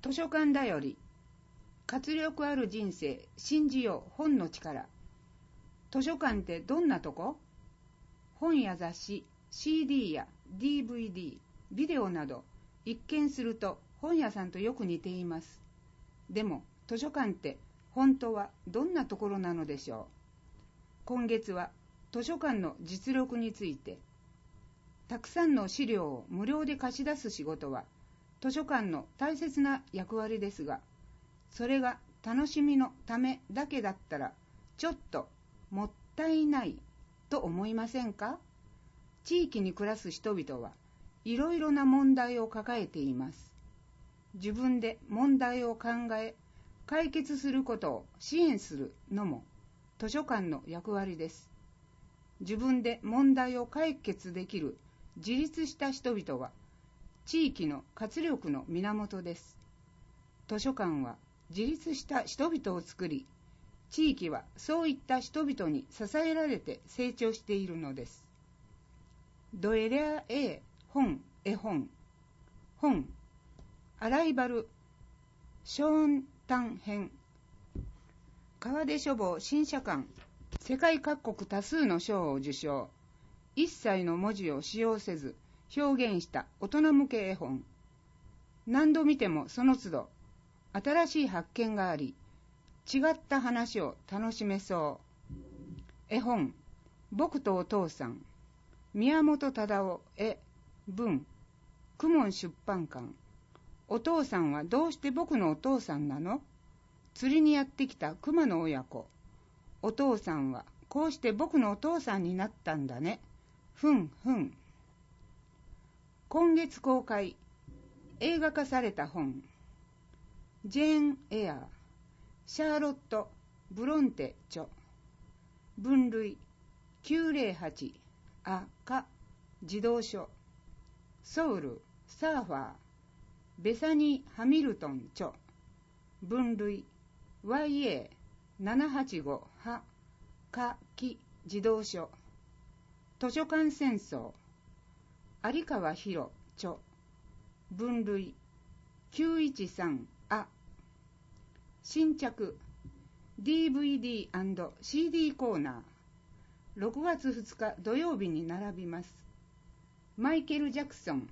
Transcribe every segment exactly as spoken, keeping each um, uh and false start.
図書館だより活力ある人生信じよう本の力。図書館ってどんなとこ？本や雑誌、シーディー や ディーブイディー、ビデオなど一見すると本屋さんとよく似ています。でも図書館って本当はどんなところなのでしょう。今月は図書館の実力について、たくさんの資料を無料で貸し出す仕事は図書館の大切な役割ですが、それが楽しみのためだけだったらちょっともったいないと思いませんか？地域に暮らす人々はいろいろな問題を抱えています。自分で問題を考え解決することを支援するのも図書館の役割です。自分で問題を解決できる自立した人々は地域の活力の源です。図書館は自立した人々を作り、地域はそういった人々に支えられて成長しているのです。ドエレアエ本絵本本アライバルショーンタン編川出書房新社館世界各国多数の賞を受賞。一切の文字を使用せず表現した大人向け絵本。何度見てもその都度新しい発見があり、違った話を楽しめそう。絵本僕とお父さん、宮本忠夫絵文公文出版館。お父さんはどうして僕のお父さんなの？釣りにやってきた熊の親子。お父さんはこうして僕のお父さんになったんだね。ふんふん。今月公開映画化された本、ジェーン・エアー、シャーロット・ブロンテ著。分類きゅうまるはち赤児童書。ソウル・サーファー、ベサニー・ハミルトン著。分類 ワイエーななはちご はかき児童書。図書館戦争、有川博著。分類きゅういちさんあ。新着 ディーブイディー&シーディー コーナー、ろくがつふつか土曜日に並びます。マイケル・ジャクソン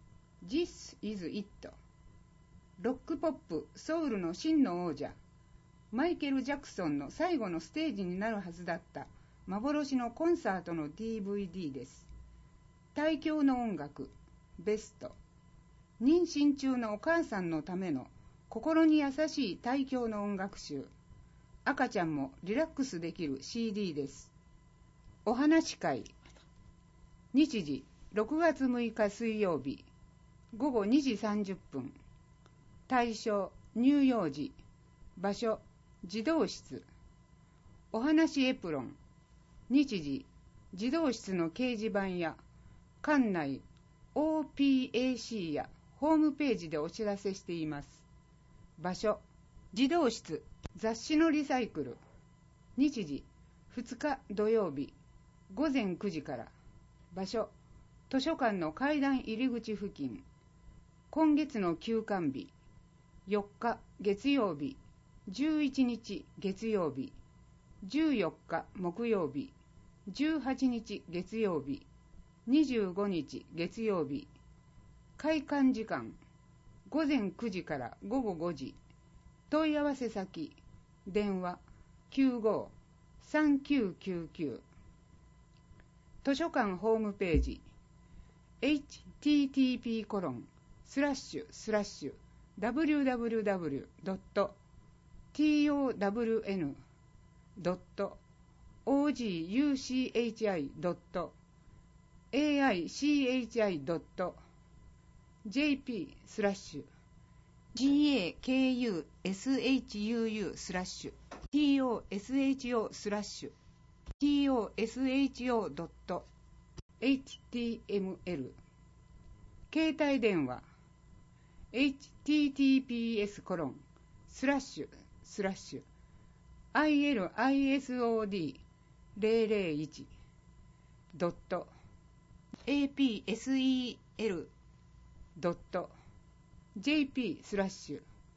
This is It。 ロックポップソウルの真の王者マイケル・ジャクソンの最後のステージになるはずだった幻のコンサートの ディーブイディー です。大教の音楽ベスト。妊娠中のお母さんのための心に優しい大教の音楽集。赤ちゃんもリラックスできる シーディー です。お話会。日時ろくがつむいか水曜日ごごにじさんじゅっぷん。対象乳幼児。場所児童室。お話エプロン。日時児童室の掲示板や館内 オーピーエーシー やホームページでお知らせしています。場所児童室雑誌のリサイクル。日時ふつか土曜日ごぜんくじから。場所図書館の階段入り口付近。今月の休館日よっか月曜日、じゅういちにち月曜日、じゅうよっか木曜日、じゅうはちにち月曜日、にじゅうごにち月曜日。開館時間ごぜんくじからごごごじ。問い合わせ先電話 きゅうご さんきゅうきゅうきゅう。 図書館ホームページ エイチティーティーピーコロンスラッシュスラッシュダブリューダブリューダブリュードットトワンドットオージーユーシーエイチアイドットエーアイシーエイチアイドットジェーピースラッシュ ジェーケーユーエスエイチユーユー スラッシュ ティーオーエスエイチオー スラッシュ ティーオーエスエイチオードットエイチティーエムエル。 携帯電話 エイチティーティーピーエスコロンスラッシュスラッシュ アイエルアイエスオーディーゼロゼロいちドット エーピーエスイーエルドットジェーピースラッシュ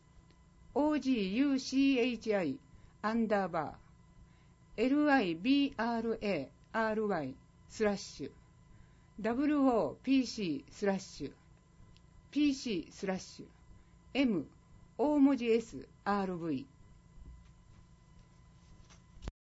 オージーユーシーエイチアイ アンダーバー エルアイビーアールエーアールワイ スラッシュ ダブリューオーピーシー スラッシュ ピーシー スラッシュ M 大文字 S アールブイ